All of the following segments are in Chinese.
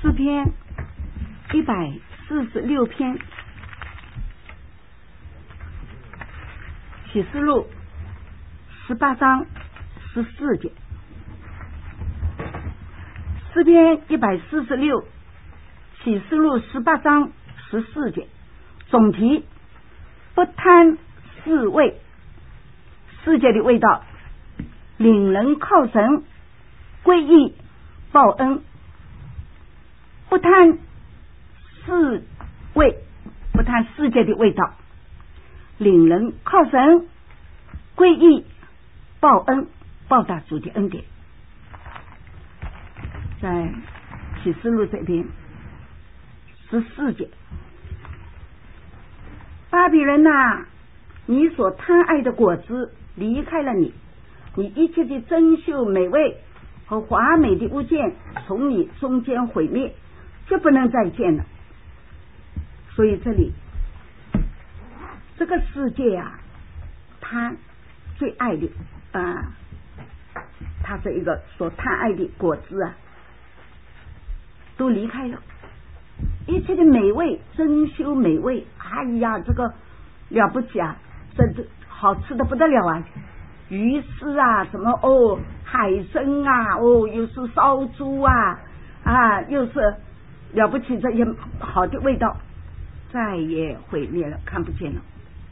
诗篇146篇，启示录18章14节。诗篇146，启示录18章14节。总题：不贪世味，世界的味道，领人靠神，归义报恩。不贪世味，不贪世界的味道，领人靠神，归义报恩，报答主的恩典。在启示录这边14节，巴比伦啊，你所贪爱的果子离开了你，你一切的珍馐美味和华美的物件从你中间毁灭，就不能再见了。所以这里这个世界啊，他最爱的他这一个所贪爱的果子啊，都离开了。一切的美味，珍馐美味，哎呀，这个了不起啊，这好吃的不得了啊！鱼丝啊，什么海参啊，又是烧猪啊，又是了不起，这些好的味道再也毁灭了，看不见了。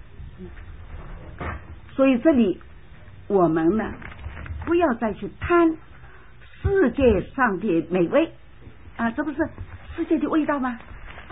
所以这里我们呢，不要再去贪世界上的美味啊，这不是世界的味道吗？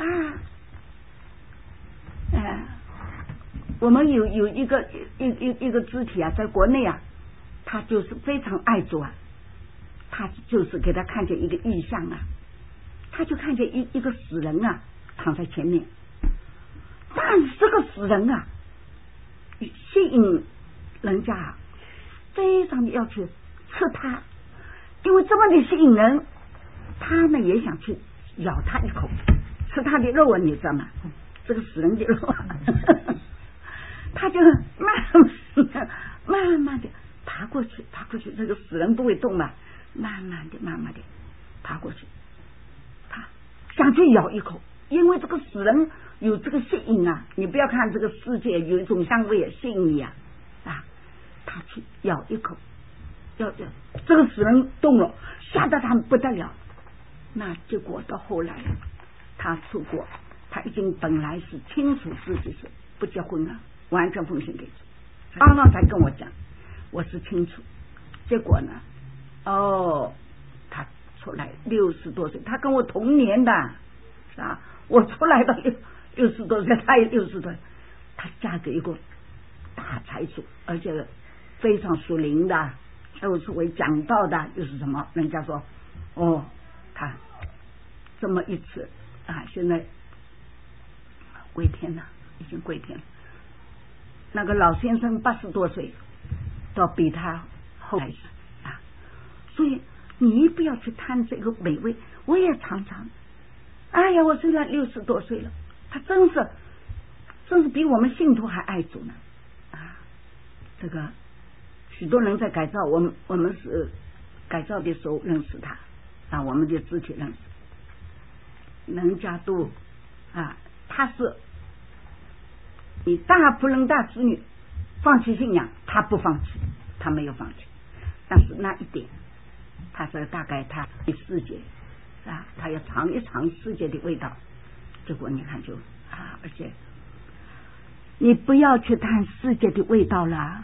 我们有一个肢体啊，在国内啊，他就是非常爱主啊，他就是给他看见一个异象啊，他就看见一个死人啊躺在前面，但是这个死人啊吸引人家非常的要去吃他，因为这么的吸引人，他们也想去咬他一口，吃他的肉啊，你知道吗？这个死人的肉他就慢慢的爬过去，这个死人不会动嘛，慢慢的爬过去，他想去咬一口，因为这个死人有这个吸引啊，你不要看这个世界有一种香味吸引你啊，他去咬一口，这个死人动了，吓得他们不得了。那结果到后来他出国，他已经本来是清楚自己是不结婚了，完全奉献给主，刚刚才跟我讲我是清楚，结果呢他出来60多岁，他跟我同年的我出来到60多岁，他也60多岁，他嫁给一个大财主，而且非常属灵的，又是会讲道的，又是什么，人家说他这么一次现在归天了，已经归天了。那个老先生80多岁，都比他后来所以你不要去贪这个美味。我也常常我虽然60多岁了，他真是比我们信徒还爱主呢这个许多人在改造，我们是改造的时候认识他我们的肢体认识，人家都他是你大仆人大子女放弃信仰，他不放弃，他没有放弃，但是那一点他说大概他第4节他要尝一尝世界的味道，结果你看就而且你不要去谈世界的味道了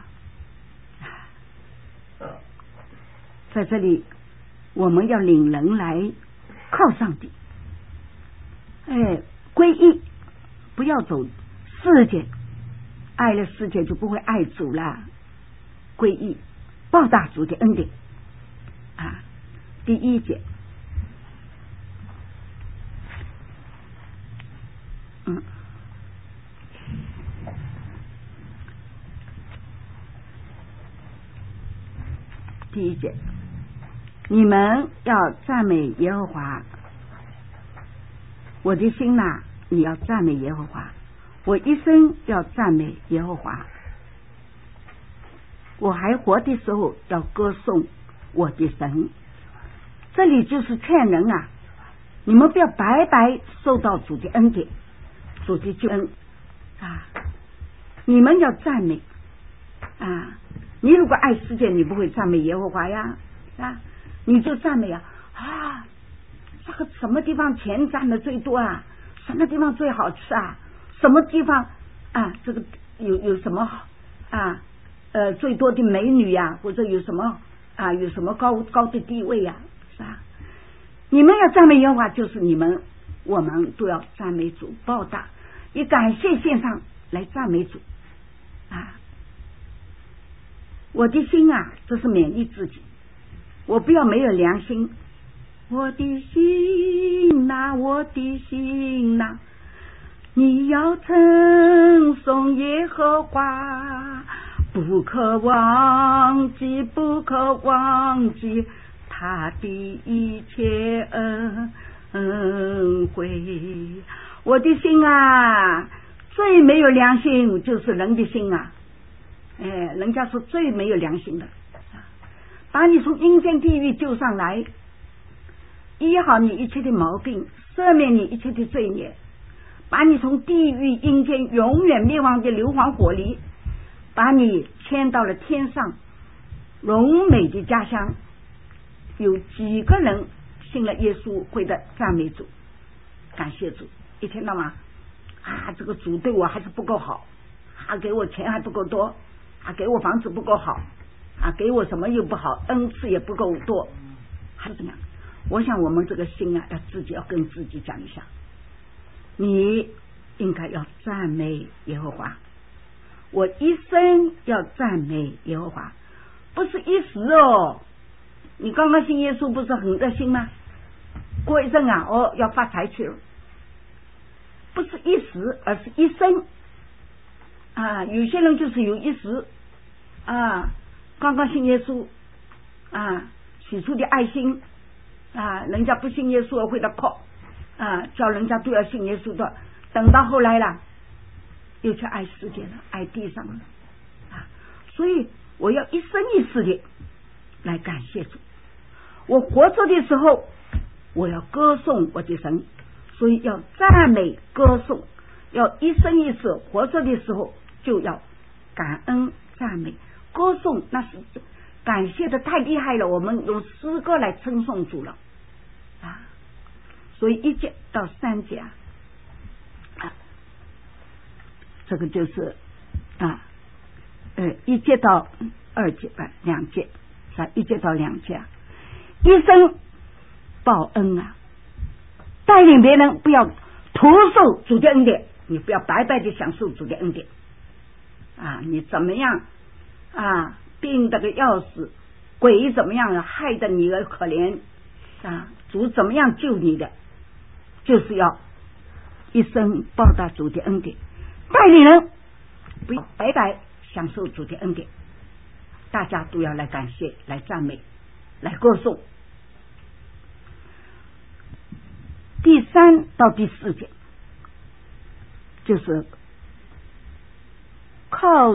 在这里我们要领人来靠上帝，归义，不要走世界，爱了世界就不会爱主了，归义报答主的恩典第1节第1节，你们要赞美耶和华，我的心你要赞美耶和华，我一生要赞美耶和华，我还活的时候要歌颂我的神。这里就是劝人你们不要白白受到主的恩典，主的救恩啊！你们要赞美啊！你如果爱世界，你不会赞美耶和华呀啊！你就赞美啊！这个什么地方钱赚的最多啊？什么地方最好吃啊？什么地方啊？这个有什么啊？最多的美女呀，或者有什么啊？有什么高的地位呀？是吧？你们要赞美耶和华，就是我们都要赞美主，报答以感谢献上来赞美主啊！我的心啊，这是勉励自己，我不要没有良心。我的心啊，我的心啊，你要称颂耶和华，不可忘记，不可忘记他的一切恩惠。我的心啊，最没有良心就是人的心啊！人家说最没有良心的，把你从阴间地狱救上来，医好你一切的毛病，赦免你一切的罪孽，把你从地狱阴间永远灭亡的硫磺火里，把你迁到了天上荣美的家乡。有几个人信了耶稣会的赞美主，感谢主？一天到晚这个主对我还是不够好，给我钱还不够多，给我房子不够好，给我什么又不好，恩赐也不够多，还是怎么样？我想我们这个心啊，要跟自己讲一下，你应该要赞美耶和华，我一生要赞美耶和华，不是一时哦。你刚刚信耶稣不是很热心吗？过一阵要发财去了，不是一时，而是一生有些人就是有一时刚刚信耶稣起初的爱心人家不信耶稣会的靠叫人家都要信耶稣的，等到后来了又去爱世界了，爱地上了所以我要一生一世的来感谢主。我活着的时候我要歌颂我的神，所以要赞美歌颂，要一生一世活着的时候就要感恩赞美歌颂，那是感谢的太厉害了，我们用诗歌来称颂主了所以1节到3节这个就是1节到2节2节1节到2节一生报恩带领别人不要徒受主的恩典，你不要白白的享受主的恩典你怎么样病得个要死，鬼怎么样害得你而可怜主怎么样救你的，就是要一生报答主的恩典，带领人不要白白享受主的恩典，大家都要来感谢，来赞美，来歌颂。第3到第4节就是靠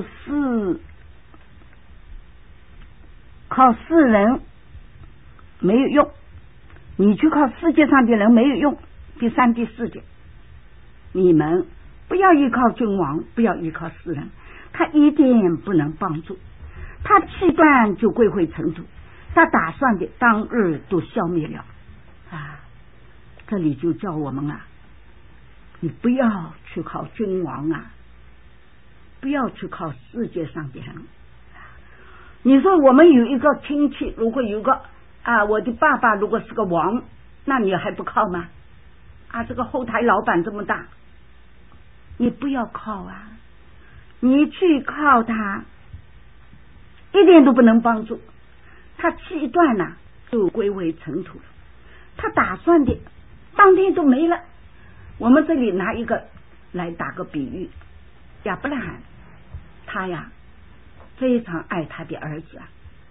世人没有用，你去靠世界上的人没有用。第3、第4节，你们不要依靠君王，不要依靠世人，他一定不能帮助，他气断就归回尘土，他打算的当日都消灭了这里就叫我们你不要去靠君王不要去靠世界上的人。你说我们有一个亲戚，如果有个我的爸爸如果是个王，那你还不靠吗？这个后台老板这么大，你不要靠你去靠他一点都不能帮助，他气断就归为尘土了，他打算的当天都没了。我们这里拿一个来打个比喻，亚伯拉罕他非常爱他的儿子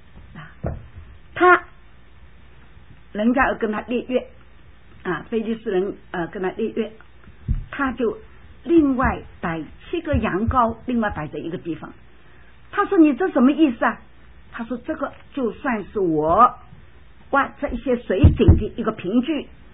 人家要跟他立约非利士人跟他立约，他就另外摆7个羊羔，另外摆在一个地方。他说你这什么意思他说这个就算是我挖这一些水井的一个凭据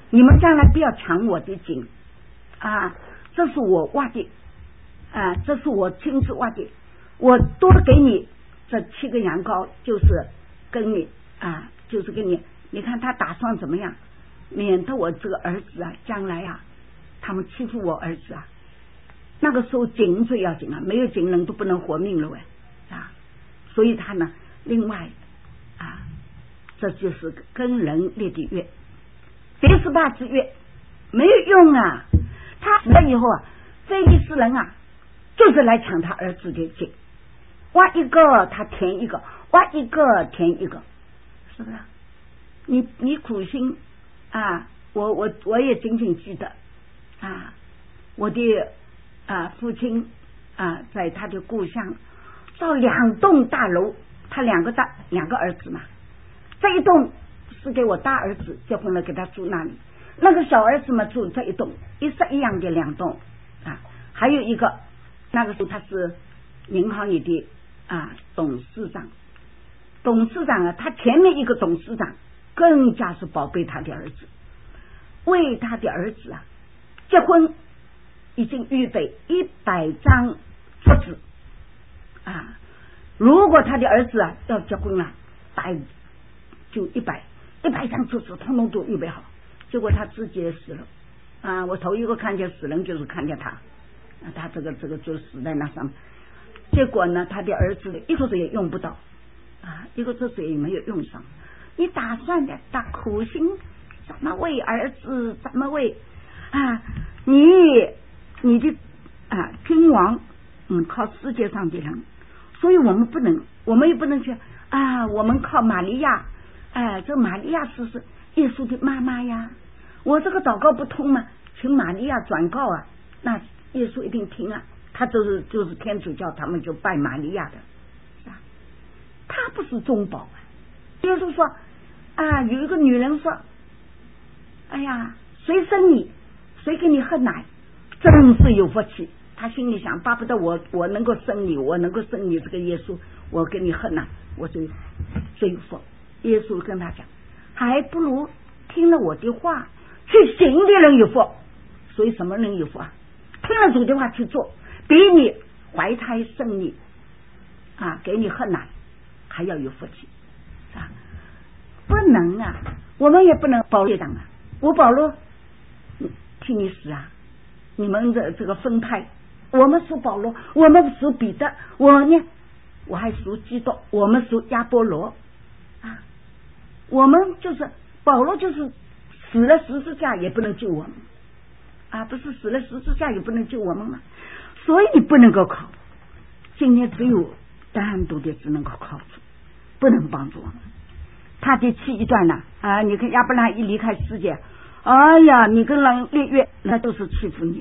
你们将来不要抢我的井啊，这是我挖的啊，这是我亲自挖的，我多给你这7个羊羔，就是跟你啊，就是给你，你看他打算怎么样，免得我这个儿子啊，将来啊，他们欺负我儿子啊。那个时候井最要紧啊，没有井人都不能活命了喂啊，所以他呢，另外啊，这就是跟人立的约，第18之约没有用啊。他死了以后啊，非利士人啊，就是来抢他儿子的井，挖一个他填一个，挖一个填一个，是不是？你苦心啊，我也仅仅记得啊，我的父亲啊，在他的故乡造2栋大楼，他两个儿子嘛，这一栋是给我大儿子结婚了，给他住那里，那个小儿子嘛住这一栋，一样的2栋啊，还有一个那个时候他是银行里的董事长啊，他前面一个董事长更加是宝贝他的儿子，为他的儿子啊结婚已经预备100张桌子啊，如果他的儿子啊要结婚了，就100张桌子通通都预备好。结果他自己也死了啊！我头一个看见死人就是看见他，他这个就死在那上面。结果呢，他的儿子一个子也用不到啊，一个桌子也没有用上。你打算的打苦心，怎么为儿子，怎么为啊？你的君王靠世界上的人，所以我们也不能去啊，我们靠玛利亚，这玛利亚是耶稣的妈妈呀，我这个祷告不通嘛，请玛利亚转告啊，那耶稣一定听啊，他就是天主教，他们就拜玛利亚的，是吧？他不是中保啊。耶稣说有一个女人说，哎呀，谁生你，谁给你喝奶，真是有福气。他心里想，巴不得我能够生你，我能够生你这个耶稣，我给你喝奶，我就最有福。耶稣跟他讲，还不如听了我的话去行的人有福。所以什么人有福啊？听了主的话去做，比你怀胎生你给你喝奶还要有福气啊！不能啊，我们也不能保罗党啊，我保罗替你死啊！你们的这个分派，我们属保罗，我们属彼得，我还属基督，我们属亚波罗啊！我们就是保罗，就是死了十字架也不能救我们不是死了十字架也不能救我们吗？所以不能够靠，今天只有单独的只能够靠主，不能帮助我们。他的气一断了你看亚伯拉罕一离开世界，哎呀，你跟人立约，那都是欺负你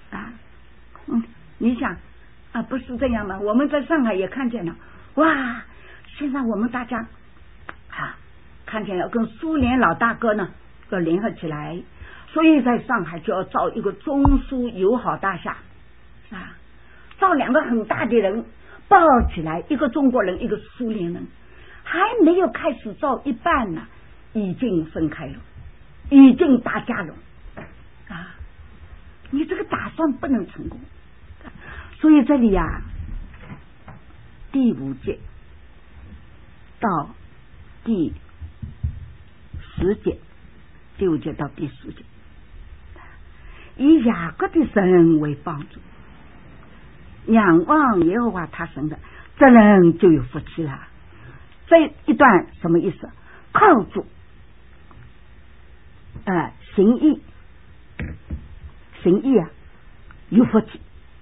你想不是这样吗？我们在上海也看见了，哇，现在我们大家看见要跟苏联老大哥呢要联合起来，所以在上海就要造一个中苏友好大厦造2个很大的人抱起来，一个中国人，一个苏联人，还没有开始造一半呢，已经分开了，已经打架了你这个打算不能成功。所以这里第5节到第10节，第5节到第10节，以雅各的神为帮助，仰望耶和华他神的，这人就有福气了。这一段什么意思？靠主行义有福气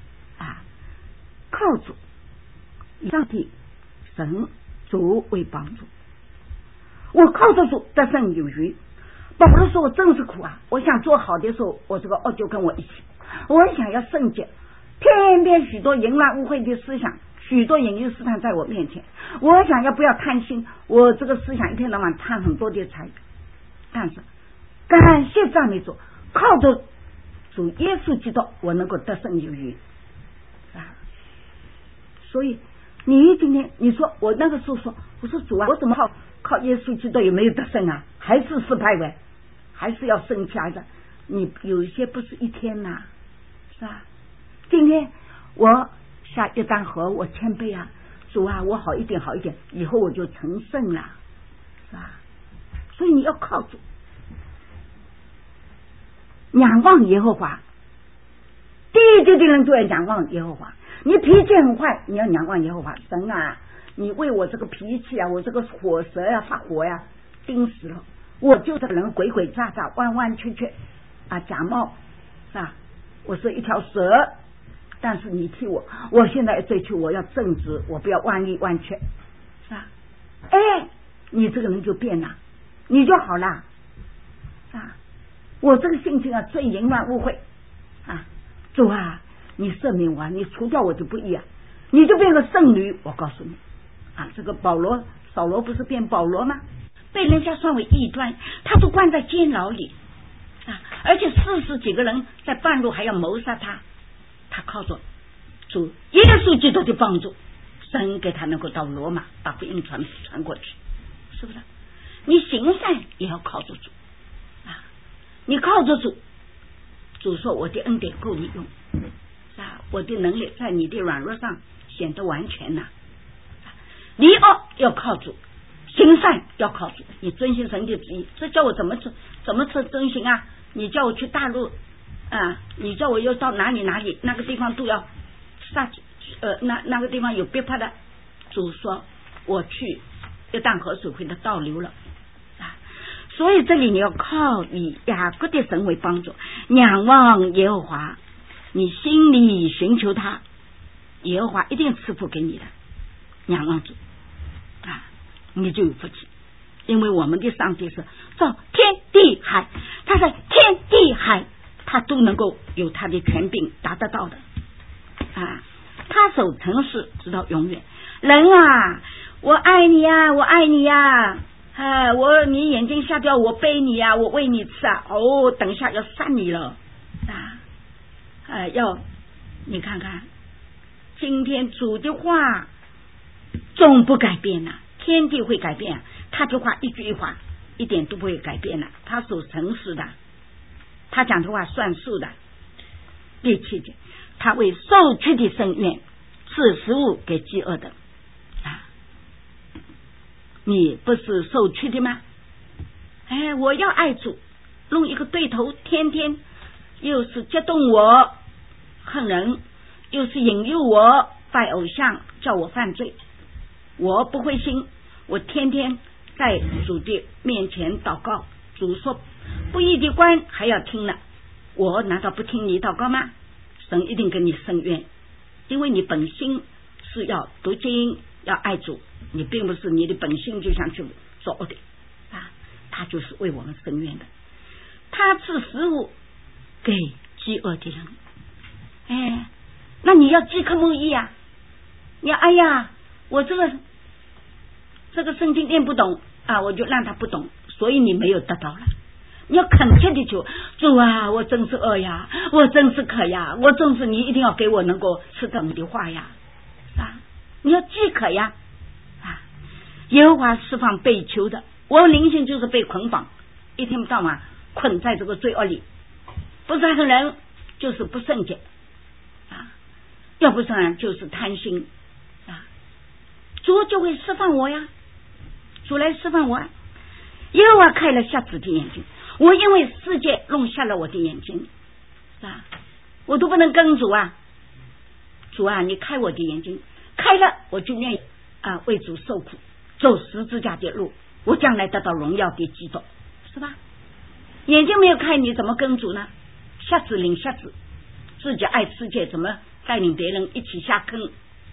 靠主上帝神主为帮助，我靠着主得胜有余。保罗说我真是苦我想做好的时候，我这个就跟我一起，我想要圣洁，偏偏许多淫乱污秽的思想，许多引诱试探在我面前，我想要不要贪心，我这个思想一天到晚贪很多的财，但是感谢赞美主，靠着主耶稣基督，我能够得胜有余所以你今天你说我那个时候说，我说主我怎么靠耶稣基督也没有得胜还是失败还是要升起来的。你有一些不是一天呐，是吧？今天我下一担河，我谦卑啊，主啊，我好一点好一点，以后我就成圣了，是吧？所以你要靠主，仰望耶和华。第一句的人就要仰望耶和华。你脾气很坏，你要仰望耶和华。神啊，你为我这个脾气啊，我这个火蛇呀、发火呀盯死了，我就这个人鬼鬼诈诈、弯弯曲曲啊，假冒是吧？我是一条蛇，但是你替我现在追求，我要正直，我不要弯里弯曲，是吧？哎，你这个人就变了，你就好了，是吧？我这个性情啊，最淫乱污秽啊，主啊，你赦免我，你除掉我就不义啊，你就变个圣女。我告诉你啊，这个扫罗不是变保罗吗？被人家算为异端，他都关在监牢里啊，而且40几个人在半路还要谋杀他，他靠着主耶稣基督的帮助，神给他能够到罗马把福音传过去，是不是？你行善也要靠着主啊，你靠着主，主说我的恩典够你用，是吧？我的能力在你的软弱上显得完全了。离恶要靠主，行善要靠主，你遵行神的旨意。这叫我怎么遵行啊？你叫我去大陆啊，你叫我要到哪里那个地方都要杀那个地方有逼迫的。主说我去约旦河水会的倒流了啊，所以这里你要靠以雅各的神为帮助，仰望耶和华，你心里寻求他，耶和华一定赐福给你的。仰望主啊，你就有福气，因为我们的上帝是造天地海，他在天地海他都能够有他的权柄达得到的啊，他守诚实直到永远。人啊，我爱你呀，我爱你呀，你眼睛瞎掉，我背你呀，我喂你吃啊，等一下要杀你了啊，你看看今天主的话总不改变了，天地会改变，他的话一句一话一点都不会改变了，他守诚实的，他讲的话算数的。第7节，他为受屈的伸冤，赐食物给饥饿的啊，你不是受屈的吗？我要爱主，弄一个对头，天天又是激动我恨人，又是引诱我拜偶像，叫我犯罪，我不会信，我天天在主的面前祷告，主说不义的官还要听呢，我难道不听你祷告吗？神一定跟你伸冤，因为你本心是要读经要爱主，你并不是你的本性就想去做恶的啊，他就是为我们伸冤的。他赐食物给饥饿的人，那你要饥渴慕义啊，你要我这个圣经念不懂啊，我就让他不懂，所以你没有得到了。你要恳切的求主啊，我真是饿呀，我真是渴呀，我真是你一定要给我能够吃到你的话呀，你要饥渴呀啊！耶和华释放被囚的，我灵性就是被捆绑，一天到晚捆在这个罪恶里，不是恨人就是不圣洁啊，要不然就是贪心啊，主就会释放我呀，主来释放我。耶和华开了瞎子的眼睛，我因为世界弄瞎了我的眼睛我都不能跟主啊，主啊，你开我的眼睛，开了我就愿意为主受苦，走十字架的路，我将来得到荣耀的基督，是吧？眼睛没有开，你怎么跟主呢？瞎子领瞎子，自己爱世界，怎么带领别人一起下坑？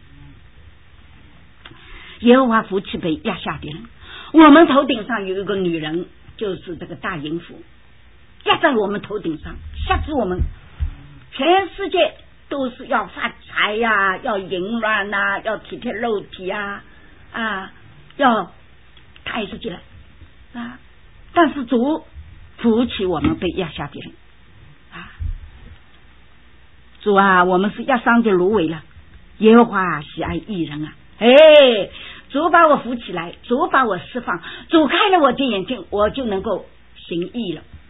耶和华扶起被压下的人，我们头顶上有一个女人，就是这个大淫妇，压在我们头顶上，吓死我们。全世界都是要发财呀，要淫乱呐，要体贴肉体呀，要太出去了但是主扶起我们被压下的人主啊，我们是压伤的芦苇了，耶和华喜爱义人主把我扶起来，主把我释放，主开了我的眼睛，我就能够行义了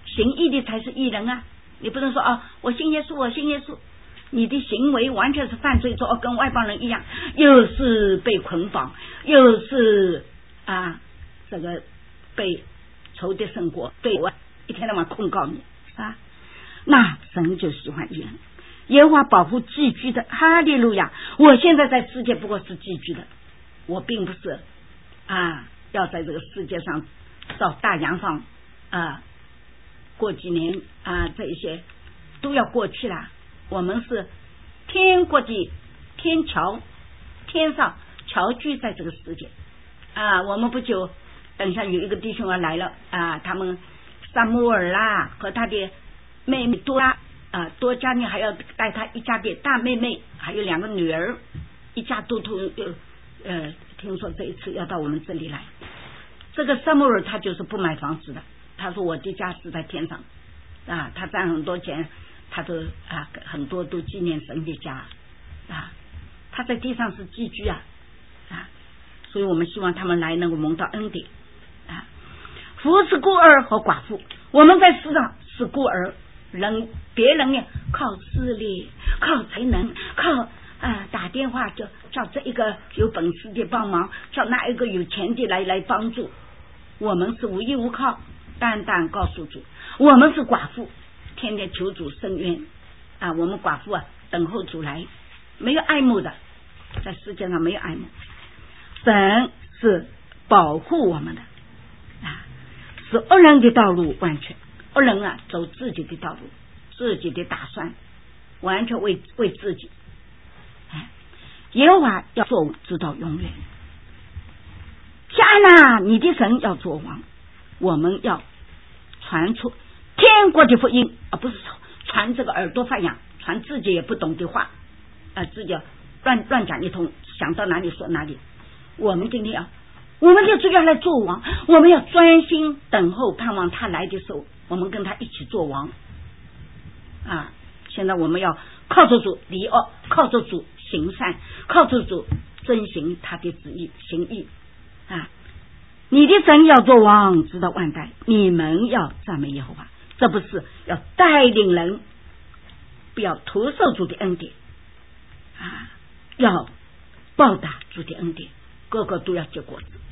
行义的才是义人啊！你不能说哦，我信耶稣，我信耶稣，你的行为完全是犯罪，做跟外邦人一样，又是被捆绑，又是这个被仇敌胜过，对我一天到晚控告你啊！那神就喜欢义人，耶和华保护寄居的，哈利路亚！我现在在世界不过是寄居的，我并不是要在这个世界上到大洋上过几年这一些都要过去了。我们是天国的天桥，天上侨居在这个世界我们不久等一下有一个弟兄来了他们撒母耳啦和他的妹妹多拉多加呢还要带他一家的大妹妹还有2个女儿，一家都听说这一次要到我们这里来。这个撒母耳他就是不买房子的，他说我的家是在天上他赚很多钱，他都很多都纪念神的家他在地上是寄居所以我们希望他们来能够蒙到恩典扶持孤儿和寡妇。我们在世上是孤儿，别人呢靠智力靠才能靠打电话就叫这一个有本事的帮忙，叫那一个有钱的来帮助。我们是无依无靠，单单告诉主，我们是寡妇，天天求主伸冤我们寡妇等候主来，没有爱慕的，在世界上没有爱慕。神是保护我们的使恶人的道路完全，恶人走自己的道路，自己的打算，完全为自己。耶和华要做直到永远。加纳你的神要做王，我们要传出天国的福音，不是传这个耳朵发痒，传自己也不懂的话自己乱讲一通，想到哪里说哪里。我们今天我们就主要来做王，我们要专心等候盼望他来的时候，我们跟他一起做王现在我们要靠着主离恶，靠着主行善，靠着主遵行他的旨意行义你的神要做王直到万代，你们要赞美耶和华。这不是要带领人不要徒受主的恩典要报答主的恩典，个个都要结果子。